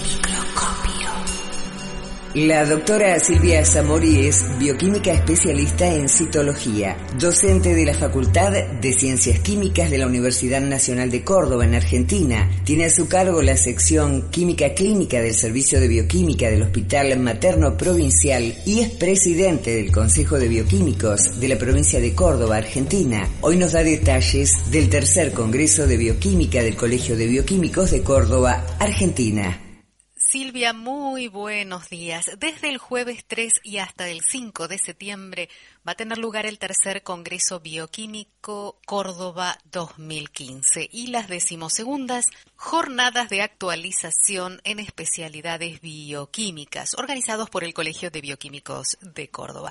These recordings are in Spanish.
La doctora Silvia Zamori es bioquímica especialista en citología, docente de la Facultad de Ciencias Químicas de la Universidad Nacional de Córdoba, en Argentina. Tiene a su cargo la sección Química Clínica del Servicio de Bioquímica del Hospital Materno Provincial y es presidente del Consejo de Bioquímicos de la provincia de Córdoba, Argentina. Hoy nos da detalles del tercer Congreso de Bioquímica del Colegio de Bioquímicos de Córdoba, Argentina. Silvia, muy buenos días. Desde el jueves 3 y hasta el 5 de septiembre va a tener lugar el tercer Congreso Bioquímico Córdoba 2015 y las 12ª Jornadas de Actualización en Especialidades Bioquímicas, organizados por el Colegio de Bioquímicos de Córdoba.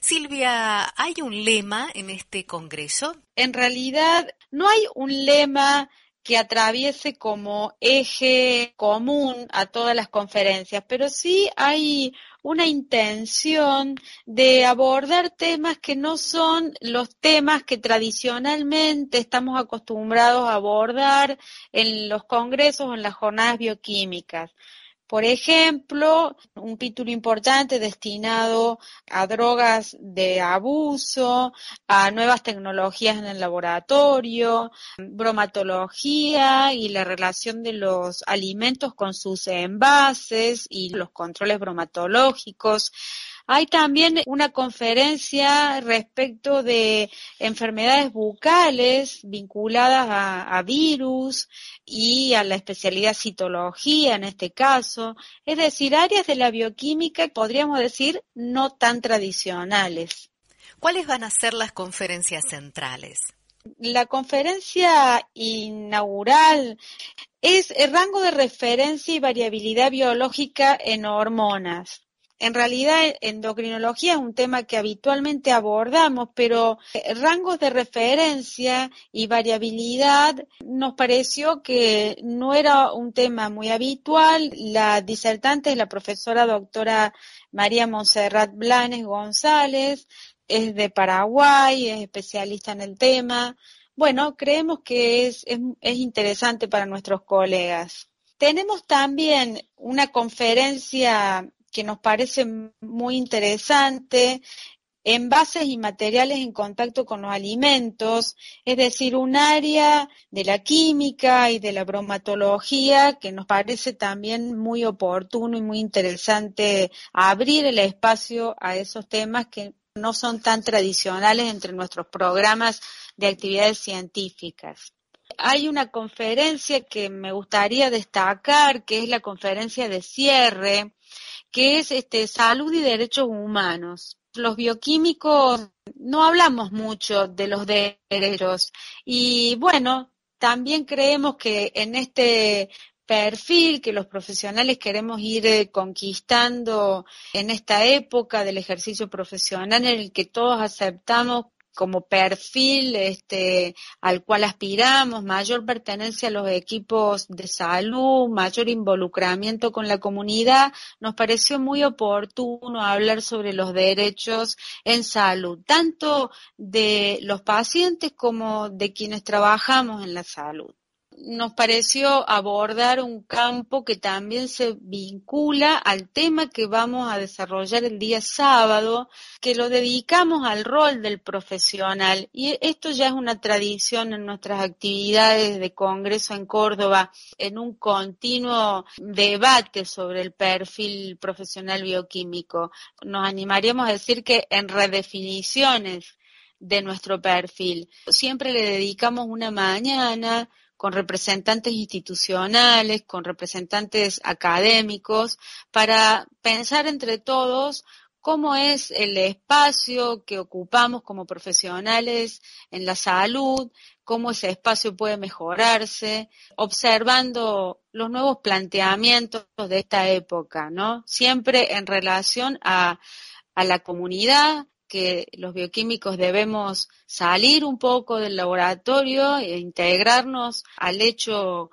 Silvia, ¿hay un lema en este congreso? En realidad, no hay un lema que atraviese como eje común a todas las conferencias, pero sí hay una intención de abordar temas que no son los temas que tradicionalmente estamos acostumbrados a abordar en los congresos o en las jornadas bioquímicas. Por ejemplo, un título importante destinado a drogas de abuso, a nuevas tecnologías en el laboratorio, bromatología y la relación de los alimentos con sus envases y los controles bromatológicos. Hay también una conferencia respecto de enfermedades bucales vinculadas a virus y a la especialidad citología en este caso, es decir, áreas de la bioquímica, podríamos decir, no tan tradicionales. ¿Cuáles van a ser las conferencias centrales? La conferencia inaugural es el rango de referencia y variabilidad biológica en hormonas. En realidad, endocrinología es un tema que habitualmente abordamos, pero rangos de referencia y variabilidad nos pareció que no era un tema muy habitual. La disertante es la profesora doctora María Montserrat Blanes González, es de Paraguay, es especialista en el tema. Bueno, creemos que es interesante para nuestros colegas. Tenemos también una conferencia que nos parece muy interesante, envases y materiales en contacto con los alimentos, es decir, un área de la química y de la bromatología que nos parece también muy oportuno y muy interesante abrir el espacio a esos temas que no son tan tradicionales entre nuestros programas de actividades científicas. Hay una conferencia que me gustaría destacar, que es la conferencia de cierre, que es salud y derechos humanos. Los bioquímicos no hablamos mucho de los derechos y bueno, también creemos que en este perfil que los profesionales queremos ir conquistando en esta época del ejercicio profesional en el que todos aceptamos como perfil al cual aspiramos, mayor pertenencia a los equipos de salud, mayor involucramiento con la comunidad, nos pareció muy oportuno hablar sobre los derechos en salud, tanto de los pacientes como de quienes trabajamos en la salud. Nos pareció abordar un campo que también se vincula al tema que vamos a desarrollar el día sábado, que lo dedicamos al rol del profesional. Y esto ya es una tradición en nuestras actividades de congreso en Córdoba, en un continuo debate sobre el perfil profesional bioquímico. Nos animaríamos a decir que en redefiniciones de nuestro perfil. Siempre le dedicamos una mañana con representantes institucionales, con representantes académicos, para pensar entre todos cómo es el espacio que ocupamos como profesionales en la salud, cómo ese espacio puede mejorarse, observando los nuevos planteamientos de esta época, ¿no? Siempre en relación a la comunidad, que los bioquímicos debemos salir un poco del laboratorio e integrarnos al hecho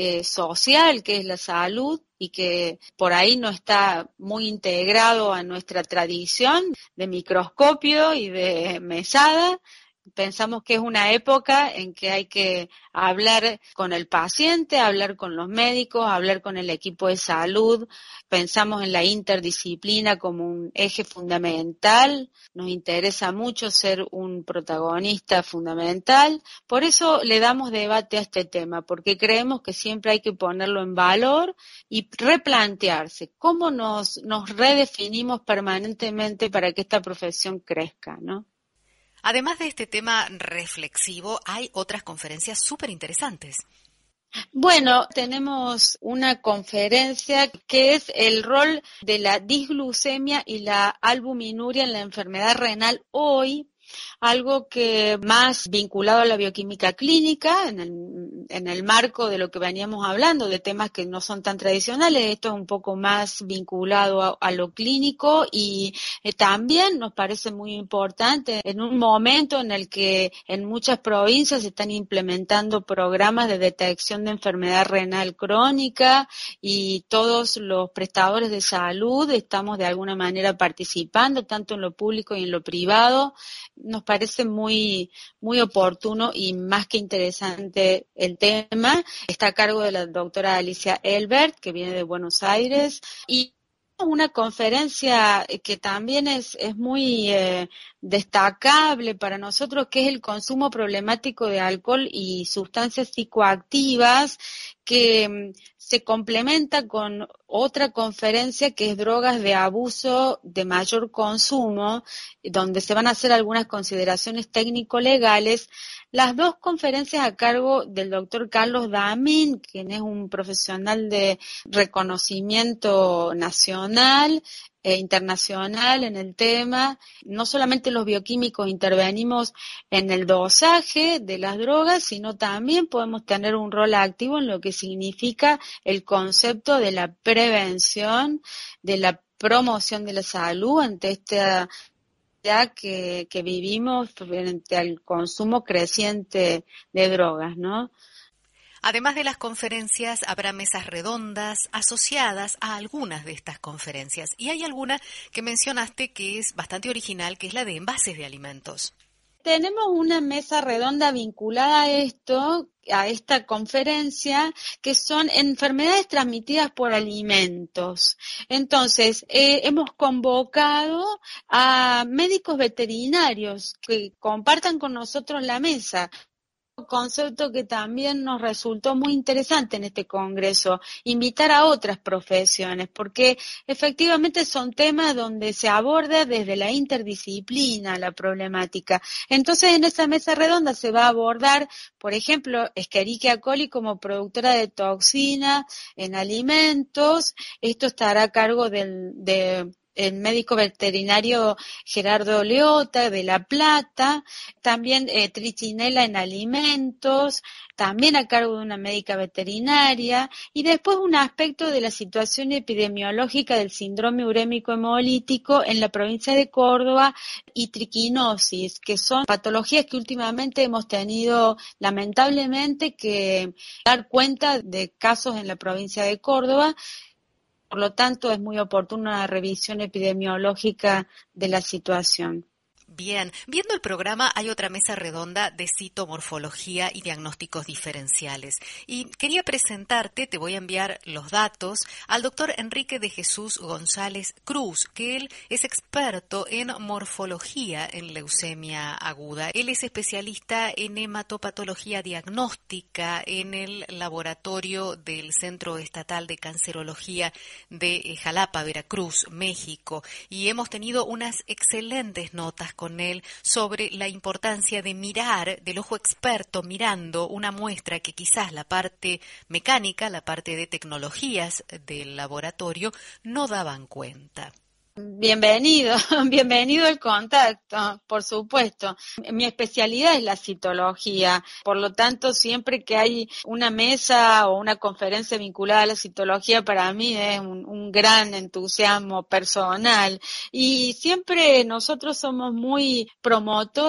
social que es la salud y que por ahí no está muy integrado a nuestra tradición de microscopio y de mesada. Pensamos que es una época en que hay que hablar con el paciente, hablar con los médicos, hablar con el equipo de salud. Pensamos en la interdisciplina como un eje fundamental. Nos interesa mucho ser un protagonista fundamental. Por eso le damos debate a este tema, porque creemos que siempre hay que ponerlo en valor y replantearse cómo nos redefinimos permanentemente para que esta profesión crezca, ¿no? Además de este tema reflexivo, hay otras conferencias súper interesantes. Bueno, tenemos una conferencia que es el rol de la disglucemia y la albuminuria en la enfermedad renal hoy, algo que más vinculado a la bioquímica clínica, en el marco de lo que veníamos hablando, de temas que no son tan tradicionales. Esto es un poco más vinculado a lo clínico y también nos parece muy importante en un momento en el que en muchas provincias se están implementando programas de detección de enfermedad renal crónica y todos los prestadores de salud estamos de alguna manera participando, tanto en lo público y en lo privado. Nos parece muy, muy oportuno y más que interesante el tema. Está a cargo de la doctora Alicia Elbert, que viene de Buenos Aires, y una conferencia que también es muy destacable para nosotros, que es el consumo problemático de alcohol y sustancias psicoactivas, que se complementa con otra conferencia que es drogas de abuso de mayor consumo, donde se van a hacer algunas consideraciones técnico-legales. Las dos conferencias a cargo del doctor Carlos Damín, quien es un profesional de reconocimiento nacional e internacional en el tema. No solamente los bioquímicos intervenimos en el dosaje de las drogas, sino también podemos tener un rol activo en lo que significa el concepto de la prevención, de la promoción de la salud ante esta ya que vivimos frente al consumo creciente de drogas, ¿no? Además de las conferencias, habrá mesas redondas asociadas a algunas de estas conferencias. Y hay alguna que mencionaste que es bastante original, que es la de envases de alimentos. Tenemos una mesa redonda vinculada a esto, a esta conferencia, que son enfermedades transmitidas por alimentos. Entonces, hemos convocado a médicos veterinarios que compartan con nosotros la mesa. Concepto que también nos resultó muy interesante en este congreso, invitar a otras profesiones, porque efectivamente son temas donde se aborda desde la interdisciplina la problemática. Entonces, en esa mesa redonda se va a abordar, por ejemplo, Escherichia coli como productora de toxina en alimentos. Esto estará a cargo el médico veterinario Gerardo Leota de La Plata, también trichinela en alimentos, también a cargo de una médica veterinaria, y después un aspecto de la situación epidemiológica del síndrome urémico hemolítico en la provincia de Córdoba y triquinosis, que son patologías que últimamente hemos tenido lamentablemente que dar cuenta de casos en la provincia de Córdoba. Por lo tanto, es muy oportuna una revisión epidemiológica de la situación. Bien, viendo el programa hay otra mesa redonda de citomorfología y diagnósticos diferenciales. Y quería presentarte, te voy a enviar los datos, al doctor Enrique de Jesús González Cruz, que él es experto en morfología en leucemia aguda. Él es especialista en hematopatología diagnóstica en el laboratorio del Centro Estatal de Cancerología de Jalapa, Veracruz, México. Y hemos tenido unas excelentes notas con él sobre la importancia de mirar, del ojo experto mirando una muestra que quizás la parte mecánica, la parte de tecnologías del laboratorio no daban cuenta. Bienvenido, bienvenido al contacto, por supuesto. Mi especialidad es la citología, por lo tanto, siempre que hay una mesa o una conferencia vinculada a la citología, para mí es un gran entusiasmo personal. Y siempre nosotros somos muy promotores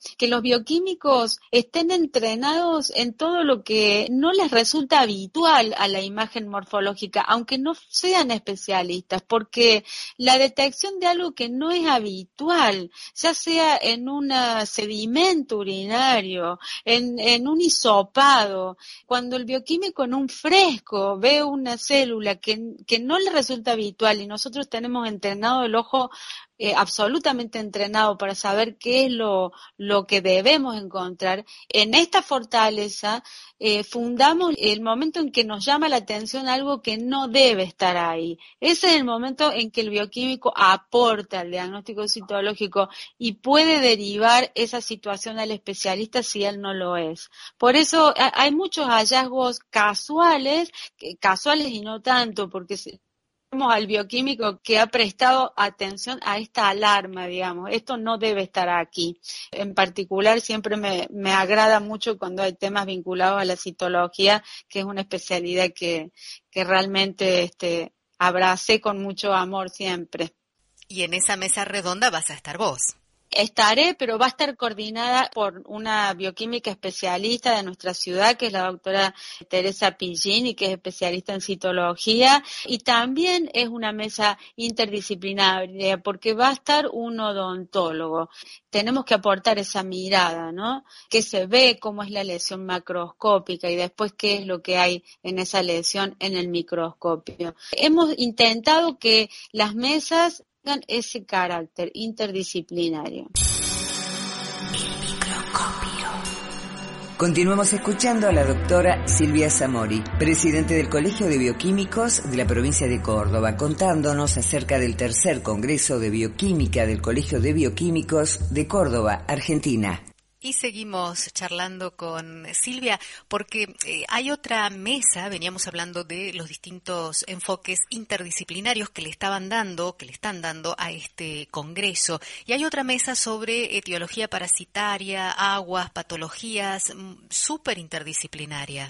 que los bioquímicos estén entrenados en todo lo que no les resulta habitual a la imagen morfológica, aunque no sean especialistas, porque la detección de algo que no es habitual, ya sea en un sedimento urinario, en un hisopado, cuando el bioquímico en un fresco ve una célula que no le resulta habitual y nosotros tenemos entrenado el ojo absolutamente entrenado para saber qué es lo que debemos encontrar, en esta fortaleza fundamos el momento en que nos llama la atención algo que no debe estar ahí. Ese es el momento en que el bioquímico aporta al diagnóstico citológico y puede derivar esa situación al especialista si él no lo es. Por eso hay muchos hallazgos casuales y no tanto, porque al bioquímico que ha prestado atención a esta alarma, digamos, esto no debe estar aquí. En particular, siempre me agrada mucho cuando hay temas vinculados a la citología, que es una especialidad que realmente abracé con mucho amor siempre. Y en esa mesa redonda vas a estar vos. Estaré, pero va a estar coordinada por una bioquímica especialista de nuestra ciudad, que es la doctora Teresa Pillini, que es especialista en citología, y también es una mesa interdisciplinaria, porque va a estar un odontólogo. Tenemos que aportar esa mirada, ¿no? Que se ve cómo es la lesión macroscópica y después qué es lo que hay en esa lesión en el microscopio. Hemos intentado que las mesas tengan ese carácter interdisciplinario. El microscopio. Continuamos escuchando a la doctora Silvia Zamori, presidente del Colegio de Bioquímicos de la provincia de Córdoba, contándonos acerca del tercer Congreso de Bioquímica del Colegio de Bioquímicos de Córdoba, Argentina. Y seguimos charlando con Silvia porque hay otra mesa, veníamos hablando de los distintos enfoques interdisciplinarios que le están dando a este congreso. Y hay otra mesa sobre etiología parasitaria, aguas, patologías, súper interdisciplinaria.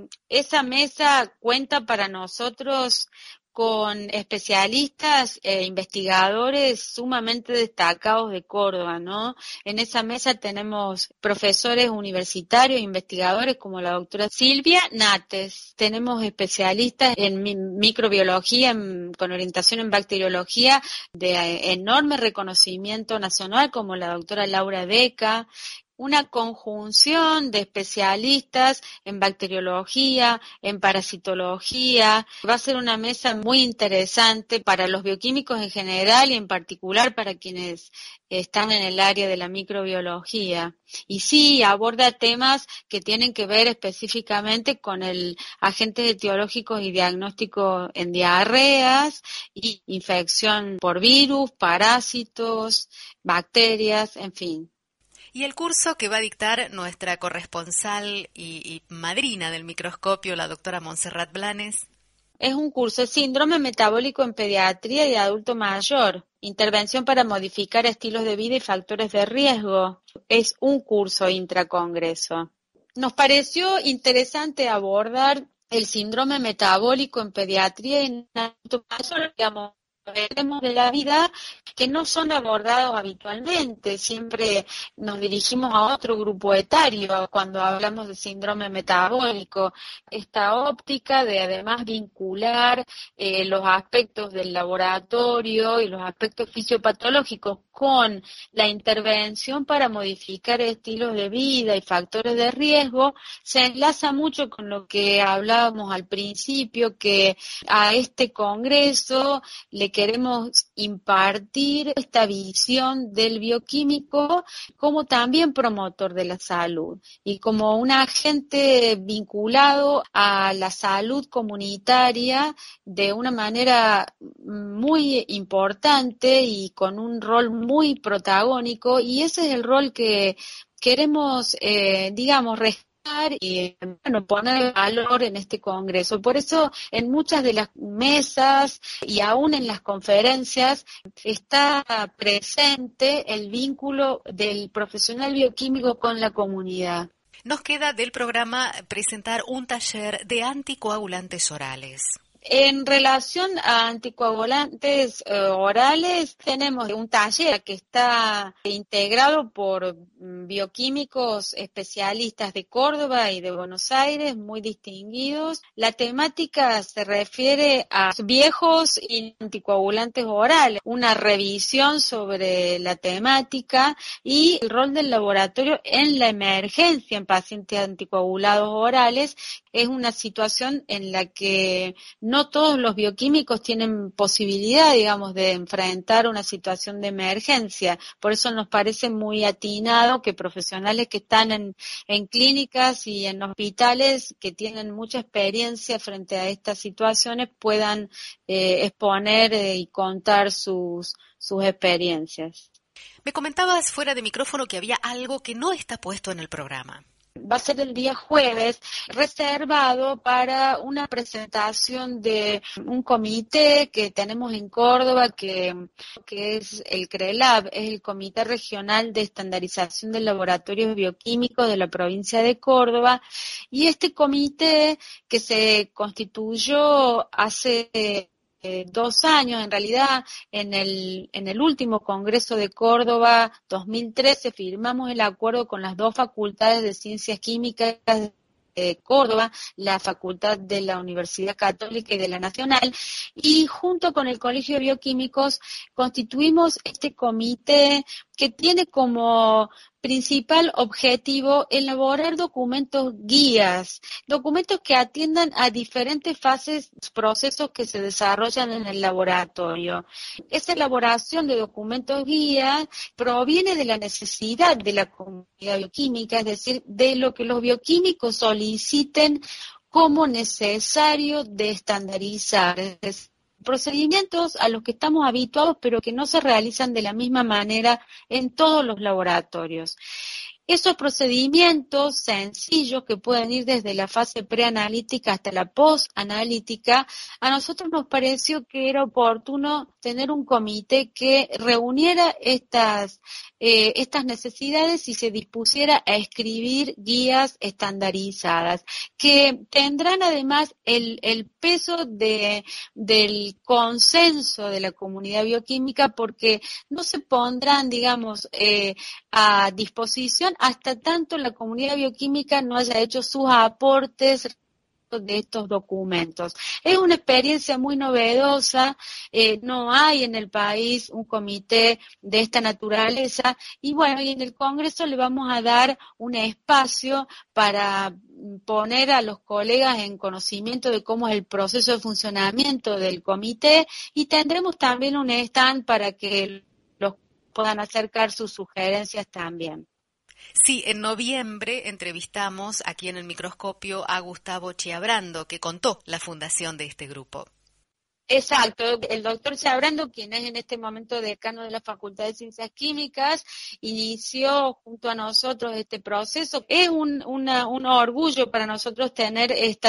Esa mesa cuenta para nosotros con especialistas e investigadores sumamente destacados de Córdoba, ¿no? En esa mesa tenemos profesores universitarios, investigadores como la doctora Silvia Nates. Tenemos especialistas en microbiología con orientación en bacteriología de enorme reconocimiento nacional como la doctora Laura Deca. Una conjunción de especialistas en bacteriología, en parasitología. Va a ser una mesa muy interesante para los bioquímicos en general y en particular para quienes están en el área de la microbiología. Y sí, aborda temas que tienen que ver específicamente con el agentes etiológicos y diagnóstico en diarreas y infección por virus, parásitos, bacterias, en fin. Y el curso que va a dictar nuestra corresponsal y madrina del microscopio, la doctora Montserrat Blanes. Es un curso de síndrome metabólico en pediatría y adulto mayor, intervención para modificar estilos de vida y factores de riesgo. Es un curso intracongreso. Nos pareció interesante abordar el síndrome metabólico en pediatría y en adulto mayor, digamos, veremos de la vida que no son abordados habitualmente. Siempre nos dirigimos a otro grupo etario cuando hablamos de síndrome metabólico. Esta óptica de además vincular los aspectos del laboratorio y los aspectos fisiopatológicos con la intervención para modificar estilos de vida y factores de riesgo, se enlaza mucho con lo que hablábamos al principio, que a este congreso le queremos impartir esta visión del bioquímico como también promotor de la salud y como un agente vinculado a la salud comunitaria de una manera muy importante y con un rol muy protagónico, y ese es el rol que queremos, y poner valor en este congreso. Por eso en muchas de las mesas y aún en las conferencias está presente el vínculo del profesional bioquímico con la comunidad. Nos queda del programa presentar un taller de anticoagulantes orales. En relación a anticoagulantes orales, tenemos un taller que está integrado por bioquímicos especialistas de Córdoba y de Buenos Aires, muy distinguidos. La temática se refiere a viejos y anticoagulantes orales, una revisión sobre la temática y el rol del laboratorio en la emergencia en pacientes anticoagulados orales. Es una situación en la que no todos los bioquímicos tienen posibilidad, digamos, de enfrentar una situación de emergencia. Por eso nos parece muy atinado que profesionales que están en clínicas y en hospitales que tienen mucha experiencia frente a estas situaciones puedan exponer y contar sus experiencias. Me comentabas fuera de micrófono que había algo que no está puesto en el programa. Va a ser el día jueves, reservado para una presentación de un comité que tenemos en Córdoba, que es el CRELAB, es el Comité Regional de Estandarización de Laboratorios Bioquímicos de la provincia de Córdoba, y este comité que se constituyó hace 2 años, en realidad, en el último Congreso de Córdoba 2013 firmamos el acuerdo con las 2 facultades de Ciencias Químicas de Córdoba, la Facultad de la Universidad Católica y de la Nacional, y junto con el Colegio de Bioquímicos constituimos este comité que tiene como principal objetivo elaborar documentos guías, documentos que atiendan a diferentes fases, procesos que se desarrollan en el laboratorio. Esa elaboración de documentos guías proviene de la necesidad de la comunidad bioquímica, es decir, de lo que los bioquímicos soliciten como necesario de estandarizar, es decir, procedimientos a los que estamos habituados pero que no se realizan de la misma manera en todos los laboratorios. Esos procedimientos sencillos que pueden ir desde la fase preanalítica hasta la postanalítica, a nosotros nos pareció que era oportuno tener un comité que reuniera estas necesidades y se dispusiera a escribir guías estandarizadas, que tendrán además el peso del consenso de la comunidad bioquímica, porque no se pondrán, digamos, a disposición hasta tanto la comunidad bioquímica no haya hecho sus aportes de estos documentos. Es una experiencia muy novedosa, no hay en el país un comité de esta naturaleza y bueno, y en el Congreso le vamos a dar un espacio para poner a los colegas en conocimiento de cómo es el proceso de funcionamiento del comité y tendremos también un stand para que los puedan acercar sus sugerencias también. Sí, en noviembre entrevistamos aquí en el microscopio a Gustavo Chiabrando, que contó la fundación de este grupo. Exacto, el doctor Chiabrando, quien es en este momento decano de la Facultad de Ciencias Químicas, inició junto a nosotros este proceso. Es un orgullo para nosotros tener este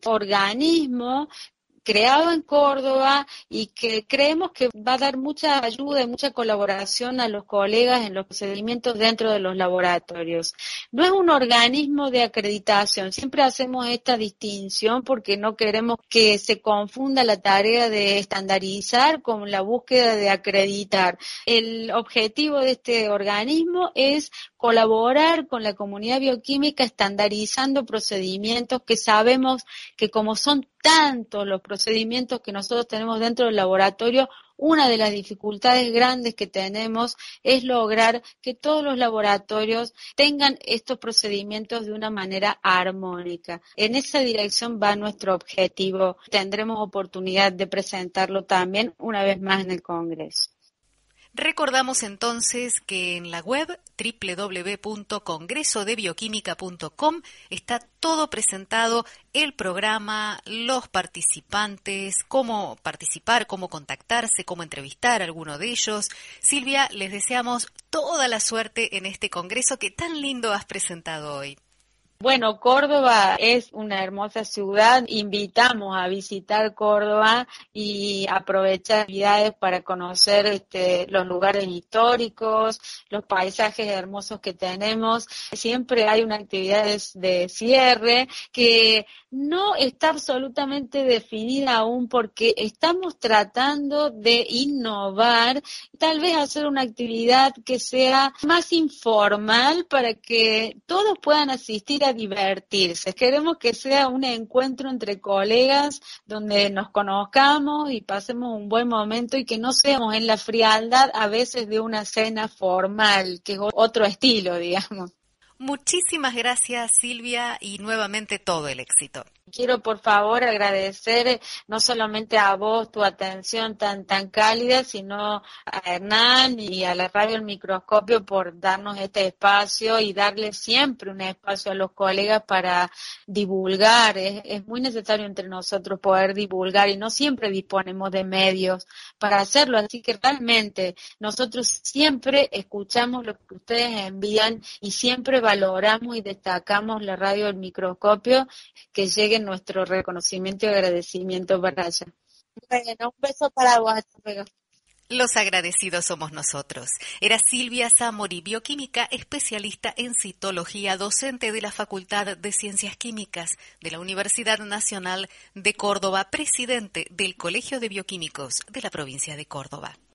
organismo creado en Córdoba y que creemos que va a dar mucha ayuda y mucha colaboración a los colegas en los procedimientos dentro de los laboratorios. No es un organismo de acreditación, siempre hacemos esta distinción porque no queremos que se confunda la tarea de estandarizar con la búsqueda de acreditar. El objetivo de este organismo es colaborar con la comunidad bioquímica estandarizando procedimientos que sabemos que como son tantos los procedimientos que nosotros tenemos dentro del laboratorio, una de las dificultades grandes que tenemos es lograr que todos los laboratorios tengan estos procedimientos de una manera armónica. En esa dirección va nuestro objetivo. Tendremos oportunidad de presentarlo también una vez más en el Congreso. Recordamos entonces que en la web www.congresodebioquímica.com está todo presentado, el programa, los participantes, cómo participar, cómo contactarse, cómo entrevistar a alguno de ellos. Silvia, les deseamos toda la suerte en este congreso que tan lindo has presentado hoy. Bueno, Córdoba es una hermosa ciudad. Invitamos a visitar Córdoba y aprovechar actividades para conocer los lugares históricos, los paisajes hermosos que tenemos. Siempre hay una actividad de cierre que no está absolutamente definida aún porque estamos tratando de innovar, tal vez hacer una actividad que sea más informal para que todos puedan asistir a divertirse. Queremos que sea un encuentro entre colegas donde nos conozcamos y pasemos un buen momento y que no seamos en la frialdad a veces de una cena formal, que es otro estilo, digamos. Muchísimas gracias, Silvia, y nuevamente todo el éxito. Quiero por favor agradecer no solamente a vos tu atención tan cálida, sino a Hernán y a la radio El Microscopio por darnos este espacio y darle siempre un espacio a los colegas para divulgar. Es muy necesario entre nosotros poder divulgar y no siempre disponemos de medios para hacerlo, así que realmente nosotros siempre escuchamos lo que ustedes envían y siempre valoramos y destacamos la radio El Microscopio, que llegue nuestro reconocimiento y agradecimiento para allá. Bueno, un beso para vos. Hasta luego. Los agradecidos somos nosotros. Era Silvia Zamori, bioquímica, especialista en citología, docente de la Facultad de Ciencias Químicas de la Universidad Nacional de Córdoba, presidente del Colegio de Bioquímicos de la provincia de Córdoba.